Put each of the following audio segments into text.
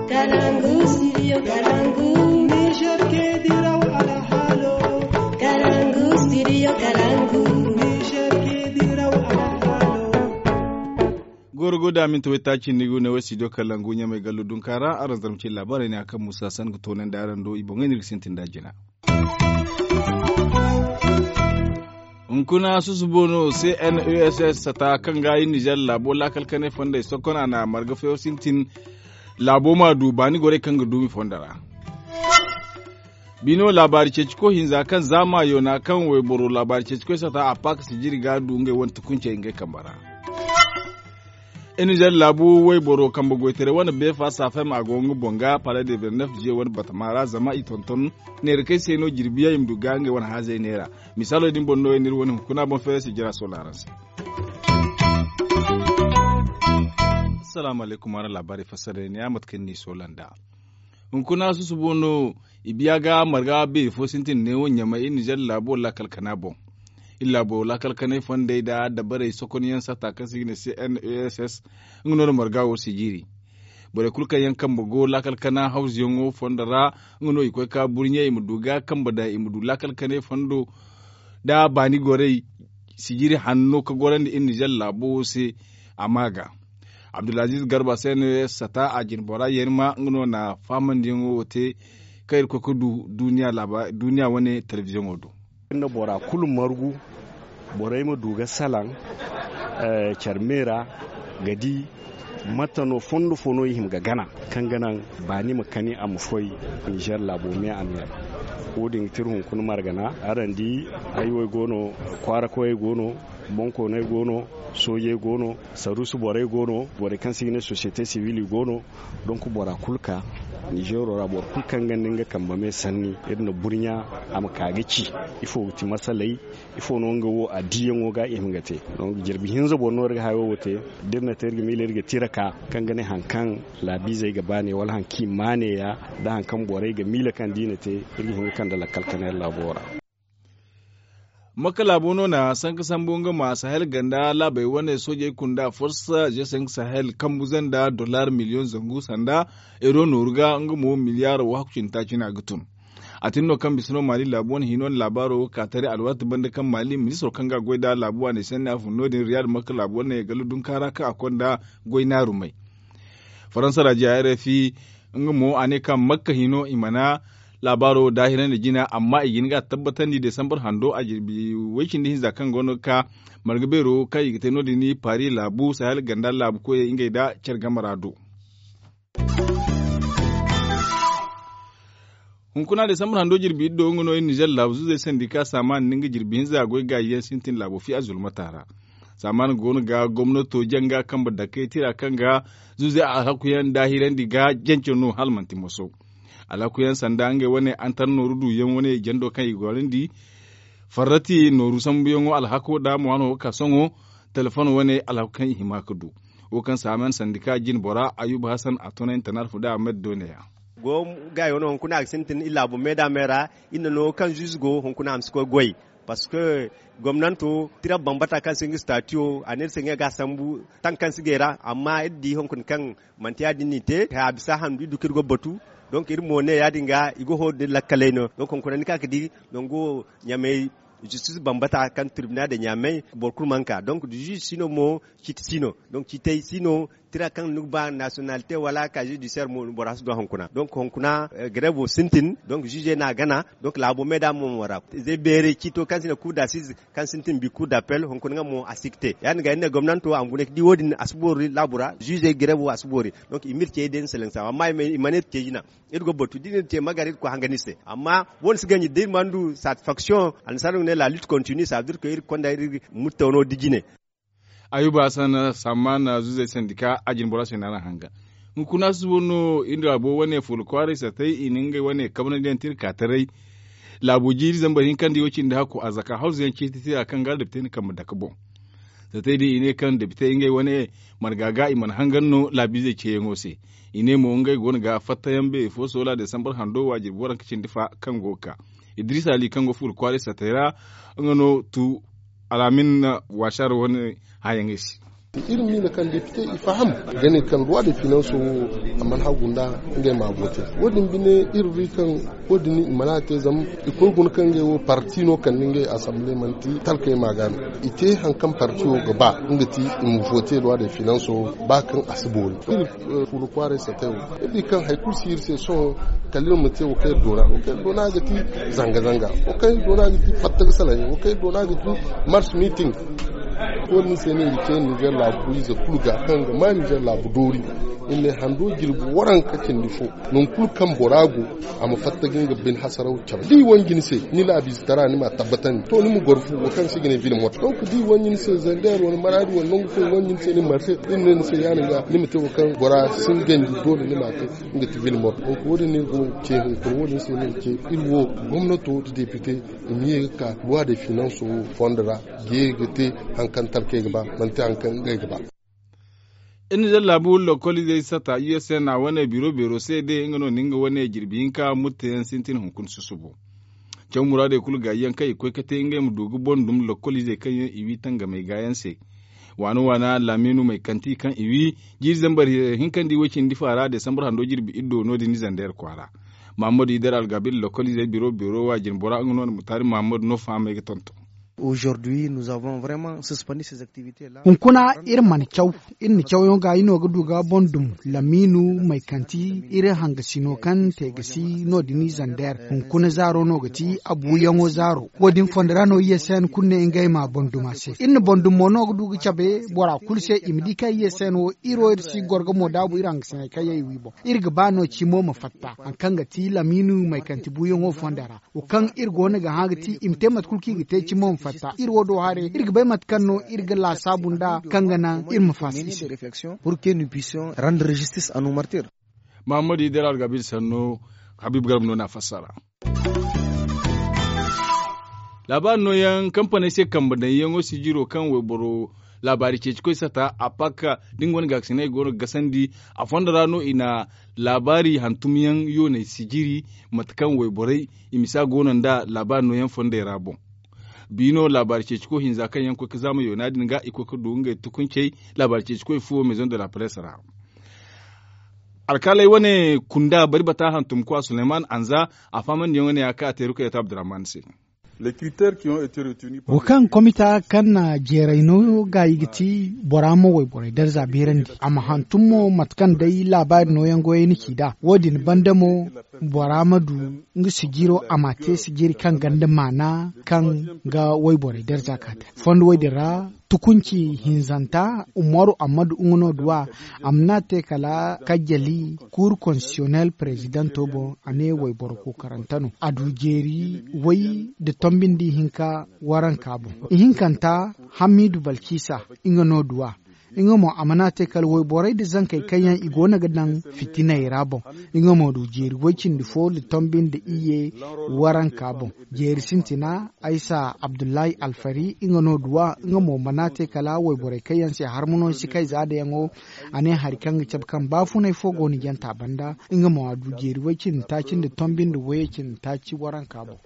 Kalangu, studio Kalangu. Niger ke diraw ala halo. Kalangu, studio Kalangu. Niger ke diraw ala halo. Gorgoda min to ta cin nigo ne wasi do Kalangu nya mai gallo dun kara aran zarmci labarai ne akan Musa San to nan da aran do ibon ngani risintin dajina. Nkuna susubono CNESS sata kan gayi Niger labo lakal kane fonda sokona na margafe sintin labo ma du bani gore kan gudu fondara. Bino labari ceciko hinza kan zama yona kan weboro labari ceciko sata apak sijiri gadu nge wonta kunce nge kambara. Niger labu weboro kambo goitere wana befa safem agongu bonga pala de 29 je wana batamara zama itonton ne reke seno jirbiya imdu gange wana haze nera misalo din bonno enir woni kuna bon fere si jira solaransi. Assalamu alaikum wa labari fasare ne amat kenni solanda kuna su bono ibiyaga marga be fo sintin ne wonya mai Niger labo la kalkana bon illa bo la kalkane fonde da bare sokoniyan sata kasi ne CNESS ngono marga wo sijiri bore kulka yankan bogo la kalkana house yongo fondara ngono iko ka burnye imuduga kamba da imudu la kalkane fondo da bani gore sijiri hanno ka gorande in Niger labo se amaga Abdulaziz Garba CNESS sata a jinbora yerma ngono na faman dingo wote kayir ko kudu duniya wani television odo na bora kulum margu borai ma duga salan charmera gadi matano fondo fono yim ga gana kan ganan bani makani am foi Niger labo me amya odin tirhun kun margana arandi ayo gono kwara ko gono bonko ne gono soye gono sarusu borai gono bore kan sigine société civile gono donc bora kulka Niger rabor kulkan ganin ga kamba me sanni irin burnya am kagici ifo ti masalai ifo no ngawo adiyan woga ihingate donc jirbi hinzo bonno ga hayo wote dirna tergi miler ga tiraka kan gane hankan labize ga bane wal hanki mane ya da hankan borai ga mila kan dinate irin hinkan da lakalkanar labora makala bono na san kasan bonga ma sahel ganda labai wane soje kunda forsa je san sahel kambuzan da dollar miliyon zangu sanda euro norga ngumo miliyar wa hukin ta cina gutun atinno kan bisno mali labon hinon labaro katare alwat banda kan mali ministro kan ga goida labuwa ne sanna afu nodin riyad makala labon ne galudun karaka akonda goina rumai faransa da RFI ngumo ane kan makka hino imana labaro dahiran da gina amma igin ga tabbatar ni Desambar hando a jirbi wakin da hinza kan gono ka margabero kai gite no dini pari labu sahel ganda labu ko inga da cerga marado hunkuna Desambar hando jirbi do ngono Niger labu zai sandika saman ninga jirbi hinza goy ga yen sintin labu fi azul matara saman gono ga gwamnato janga kan da kai tira kan ga zuzai a hakuyan dahiran diga jenceno halmanti moso alakuyan sanda ange wane antar norudu yan wane jando kan igorindi farati noru sambuyon alhako da mu wano ka songo telefono wane alhakan himakudu o kan saman sandika jin bora ayub hasan atona internet fuda ahmed doneya go ga yono hunkuna aksentin illa bu meda mera inno no kan jusgo hunkuna amsko goy parce que gomnanto tira bambata kan singi statio anel singa ga sambu tan kan sigera amma eddi hunkun kan mantiya dinite ha bisa handu dukirgo batu donc ir mone yadinga igo ho de lakaleno donc on konani ka kidi donc go nyame justice bambata kan tribunal de nyame borkur manka donc du juge sino mo kit sino donc kitay sino tira kan nugba nationalité wala ka judiciaire mo boras do honkuna donc honkuna grève sintin donc juge na gana donc la bo meda mo wara ze bere kito kan sino coup d'assises kan sintin bi coup d'appel honkuna mo asikte yan ga ne gomnanto angune di wodin asbori labura juge grève asbori donc imir ke den selensa amma imanet ke jina irgo botu dinin te magarit ko hanganiste amma won si gagni de mandu satisfaction an saru ne la lutte continue ça veut dire que ir konda ir mutono digine ayuba sana samana zuze sendika ajin borase na hanga nkuna subono indra bo wane fulkwari satai ininga wane kabana den tirka tarai labujiri zamba hinkandi wocin da hako azaka hausa yanki titi akan gar debte kan da kabo satai di ine kan debte ingai wane margaga iman hanganno labize ce yengose ine mo ngai gon ga fatta yambe fo sola Desambar hando wajir boran kicin difa kan goka Idrissa Ali kango fulkwari satira ngono tu alamin washar wani hayangisi irin ni kan député ifaham gane kan loi de finance amman hagunda ngai ma vote wodin bine irin kan wodin manate zam ikol gun kan ngai parti no kan ngai assemblée manti talkay magana ite hankan parti o gaba ngati im vote loi de finance ba kan asbol fulu kware satew ibi kan haikul sir se so kallo mate o kai dona gati zanga o kai dona gati fatta salay o kai dona gati march meeting ko ni se ne ke ni ga la buize kulga kan ga mani ga la budori ille hando girbu waran kacin difo nun kul kan borago am fattagin ga bin hasarau chab di wangin se ni la bizitara ni ma tabbatan to ni mu gorfu ko kan sigine vil mot donc di wangin se zander won maradi won non ko wangin se ni marse din ne se yana ga ni mete kan bora sin ganji dole ni ma ke ngati vil mot donc wodi ni go ke ko wodi se ni ke ilwo gomnato to député mi ka loi de finance o fondera ge gete hankan talke ga ba mante hankan ga ba in da labu lokoli zai sata USN na wani biro sai dai ingano ninga wani girbinka mutayen sintin hunkun susubo can murade kul gayan kai ko kate inga mu dogu bondum lokoli zai kan iwi tanga mai gayan sai wana laminu mai kanti kan iwi jirzan bari hinkan di wakin di fara da sambar hando girbi iddo no di nizan der kwara Mahmoud Idar Algabil lokoli zai biro wa jinbora ingano mutari Mahmoud no fa mai tonto. Aujourd'hui, nous avons vraiment suspendu ces activités-là. Hunkuna irman kyau, in kyau yonga ino guduga bondum, laminu mai kanti, ire hangasino kan tegasi no dini zander, hunkuna zaro no gati abu yango zaro. Wadin fonderano yesen kunne ingai ma bonduma se. In bondum mono guduga chabe, bora kulse imdika yesen wo iro irsi gorga modabu irang sene kaya iwibo. Irga bano chimo mafatta, ankangati laminu mai kanti bu yango fondera. Ukang irgone ga hagati imtemat kulki gite chimo fata irwodo hare irga matkanno irga la sabunda kangana irma fasi réflexion pour que nous puissions rendre justice à nos martyrs. Mahmoud Idar Gabil sanno Habib Garba na fassara. Labar no yan kamfanin sai kambadan yango sijiro kan weboro labari ke cikin sata a paka dingon gaksine goro gasandi a fondarano ina labari hantumiyan yone sijiri matkan weborai imisa gonan da labar no yan fonda rabon. Bino labar ke ciko hinza kan yanko ka zama yonadin ga iko ka dunga tukunce labar ke ciko fu maison de la presse ra alkalai wane kunda bari bata hantum kwa Suleiman Anza a faman ne wani aka teruka ya Abdurrahman Singh. Les critères qui ont été retenus par wakan komita kanna jeraino ga yigiti boramo way boray dar zabirandi amma hantummo matkan dai labari no yango yini kida wodin bandamo boramadu ngi sigiro amate sigiri kan ganda mana kan ga way boray dar zakata fond way dira tukunci hinzanta umaru amadu ungono duwa amnate kala kajali cour constitutionnel president tobo ane way borko karantano adu jeri way de tombindi hinka waran kabo hinkanta hamidu balkisa ingono duwa ingomo amanate kal way boray de zankai kayan igona gadan fitina irabo ingomo du jeri wakin difo de tombindi iye waran kabo jeri sintina Aisa Abdullahi Alfari ingono duwa ingomo manate kala way boray kayan se harmono sikai zade yango ane harkan cabkan bafunai fogo ni janta banda ingomo adu jeri wakin takin de tombindi wakin taci waran kabo.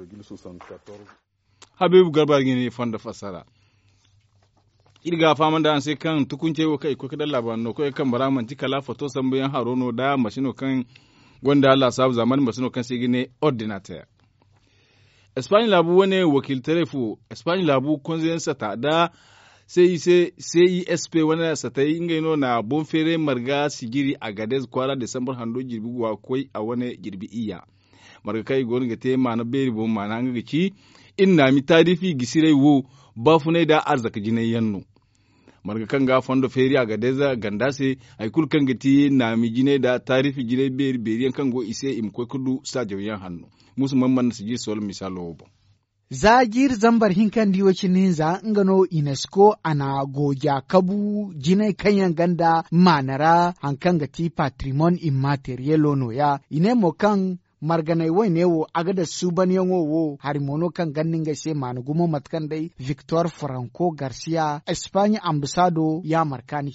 Habib Garba gini fonda fasara irga faman da sai kan tukunce wa kai ko kadan laban no ko kan baraman tikala foto sambayan harono da mashino kan gonda Allah sabu zaman mashino kan sai gine ordinateur Espagne labu wane wakil telefu Espagne labu konzen sata da CISP wane sata inga ino na bonfere marga sigiri a Gadez kwara December hando jirbi wa koi a wane jirbi iya marga kai gon ga te mana beri bo mana nga ci inna mi tarifi gisire wo bafune da arzaka jinai yanno marga kan ga fondo feri a Gadeza gandase ay kul kan gati na mi jine da tarifi jine beri kan go ise im ko kudu sa jawiyan hannu musu mamman su ji sol misalo bo zagir zambar hinkan diwacin hinza ngano UNESCO ana goja kabu jinai kanyan ganda manara hankan gati patrimoine immateriel ono ya inemo kan marganai wai ne wo aga da su ban yango wo harimono kan gannin ga sai manugumo matkan dai Victor Franco Garcia Espanya ambassador ya markani shida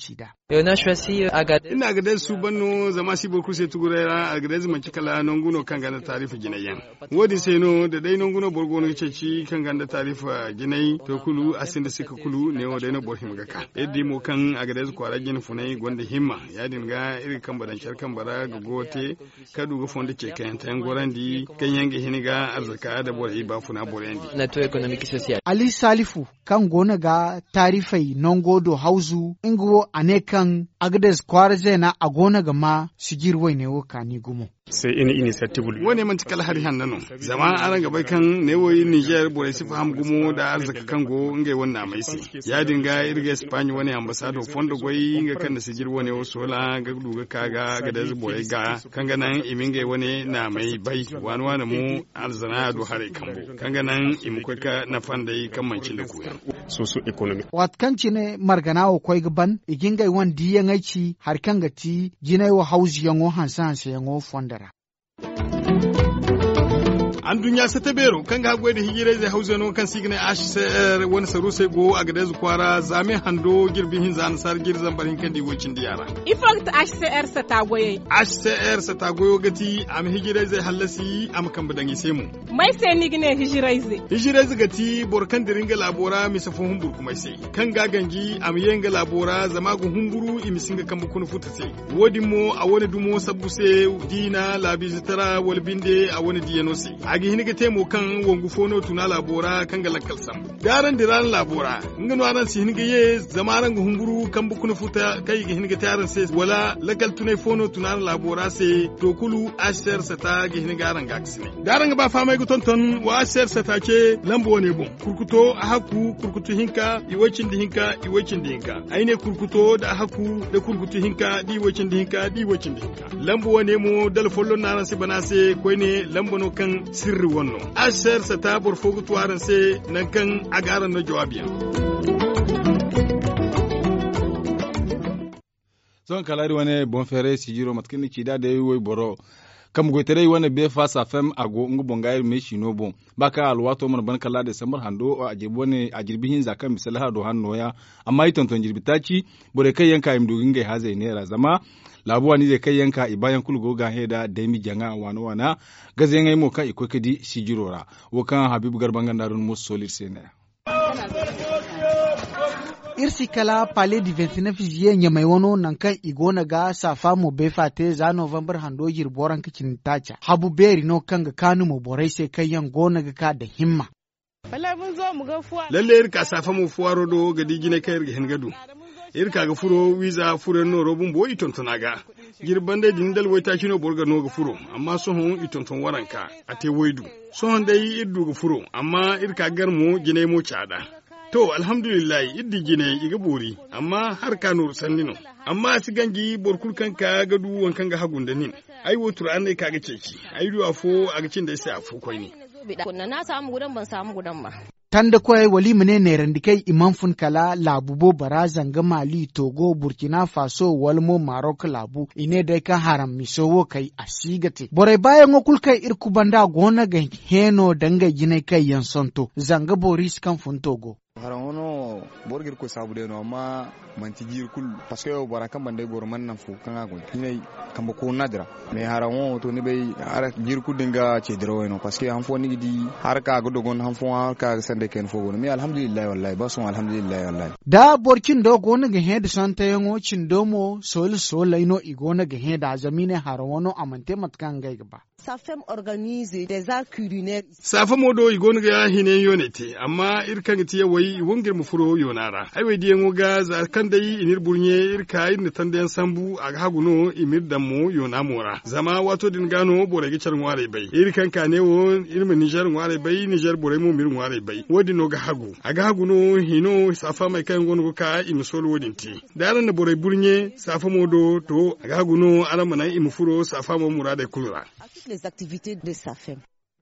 Na choisi Agadez. Ina Agadez su banno zama si boku se tugurera Agadez man cikala nonguno kan ganda tarifa ginayen. Wodi seno da dai nonguno borgo no ceci kan ganda tarifa ginai to kulu asinda sika kulu ne wode no bohim gaka. Eddi mo kan Agadez kwara gin funai gonda himma ya dinga iri kan badan charkan bara ga gote kadu go fonde ce kan tan gorandi kan yange hiniga arzaka da bore ba funa borendi. Na to economic social. Ali Salifu kan gona ga tarifai nongodo hauzu ingo ane kan Agadez kwarze na agona gama sigir wai ne woka ni gumo. Sai ini initiative wani man tikal hari hannano zama aran gaba kan ne woyi Niger bore si faham gumo da arzaka kango ngai wannan mai si ya dinga irga Spain wani ambassador fondo goyi nga kan da sigir wani wo sola ga duga kaga ga da bore ga kanga nan imingai wani na mai bai wani mu alzana do hare kambo kanga nan imkwaka na fandai kan mancin da koyar so economic wat kanci ne margana wo koy gaban igingai wan diyan aici har kan gati jinai wo hausi yango hansan se yango fondara an dunya sa ta bero kan ga gwai da hijire zai hausa no kan signe HCR wani saru sai go a gadez kwara zame hando girbin hin zan sar girzan barin kan di wocin diyara ifakt HCR sa ta goye HCR sa ta goyo gati am hijire zai halasi am kan badan sai mu mai sai ni gine hijire zai gati borkan diringa labora mi safo humbur kuma sai kan ga gangi am yenga labora zama gu humburu imi singa kan bukun futa sai wodi mo a wani dumo sabbu sai dina labi zitara walbinde a wani diyano sai agi hiniga temo kan wongu fono tuna labora kan ga lakkal sam garan diran labora ngano anan si hiniga ye zamaran gu hunguru kan bukuna futa kai ga hiniga taran se wala lakkal tunai fono tuna labora se to kulu asher sata ga hiniga aran ga aksine garan ba fa mai gu tonton wa asher sata ke lambo ne bon kurkuto a haku kurkutu hinka iwacin di hinka aine kurkuto da haku da kurkutu hinka di wacin di hinka lambo ne mo dal follo naran se banase koine lambo no kan sirri wannan ashar sa ta burfogu tuwaran sai nan kan agaran na jawabiya son kalari wane bon fere sijiro matkin ki da yi wai boro kam goitere wane be fasa fem ago ngu bongair me shino bon baka alwato man ban kala de samar hando a jibone a jirbihin zakan misalaha do hannoya amma iton ton jirbitaci bore kai yanka im doginga hazai ne zama labuwa ni zai kai yanka ibayan kulgo ga heda da mi janga wana gazen ai mo kan iko kadi sijirora wakan habibu garban gandarun mus solir sene irsi kala pale di 29 juillet nyamai wono nan kan igona ga safa mo be fate za November hando boran kicin tacha habu beri no kan ga kanu mo borai sai kai yan gona ga ka da himma wallahi mun zo mu ga fuwa lalle irka safa mo fuwaro do ga digine kai ga hengadu irka ga furo wiza furo no robun bo itontona ga girban dai din dal waita kino borga no ga furo amma so hon itonton waranka ate waidu so hon dai iddu ga furo amma irka gar mo gine mo cada to alhamdulillah iddi gine iga bori amma har kanu sannino amma sigangi borkul kanka ga du wankan ga hagunda nin ai wotur an ne kaga ceci ai du afo aga cin da sai afo koi ne na samu gudan ban samu gudan ba tanda kwai wali mene ne randikai imam fun kala labubo bara zanga Mali Togo Burkina Faso walmo Maroc labu ine dai ka haram misowo kai asigate bore bayan okul kai irku banda gona ga heno danga gine kai yansonto zanga Boris kan fun Togo harawono borgir ko sabude no amma manti jir kul parce que bara kan bande gor man nan fu kan agon ni kamba ko nadra mais harawo to ni bay ara jir kul dinga ce dro no parce que han fo ni di har ka go dogon han fo ka sande ken fo gon mais alhamdulillah wallahi bason alhamdulillah wallahi da borkin do gona ga he da santa yango cindomo sol ino igona ga he da zamine harawono amante matkan gai gaba Safem organise des arts culinaires. Safa modo igon ga hine yonete amma irkan tiye wai wongir mu furo yonara. Ai wai diyan ga za kan dai inir burnye irka in tandan sambu aga haguno imir dammo yonamora. Zama wato din gano bore gicar ngware bai. Irkan ka ne wo irmi Niger ngware bai Niger bore mu mir ngware bai. Wodi no ga hagu. Aga haguno hino safa mai kan gon ka imisol wodin ti. Daran na bore burnye safa modo to aga haguno alamana imufuro safa mo murade kulura. Les activités de SAFEM.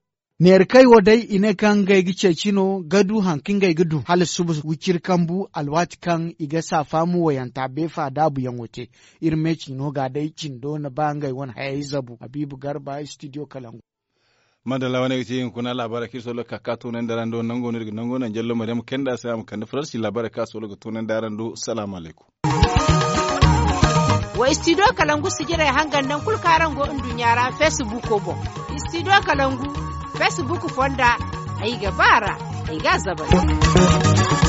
Ner kai wadai ine kan gai gice cino gadu hankin gai gudu hal subu wikir kambu alwat kan iga safamu wayanta befa dabu yangote irme cino ga dai cindo na bangai wani hayi zabu Habibu Garba studio Kalangu. Madalla wani gice kuna labara kirso lo kakato nan darando nango ne nango nan jallo madam kenda sai am kan farsi labara kaso lo to nan darando assalamu alaikum. wa studio kalangu sigira hangan nan kulkaran go indunyara Facebook ko bo studio kalangu Facebook fonda ai gabara ai ga zaba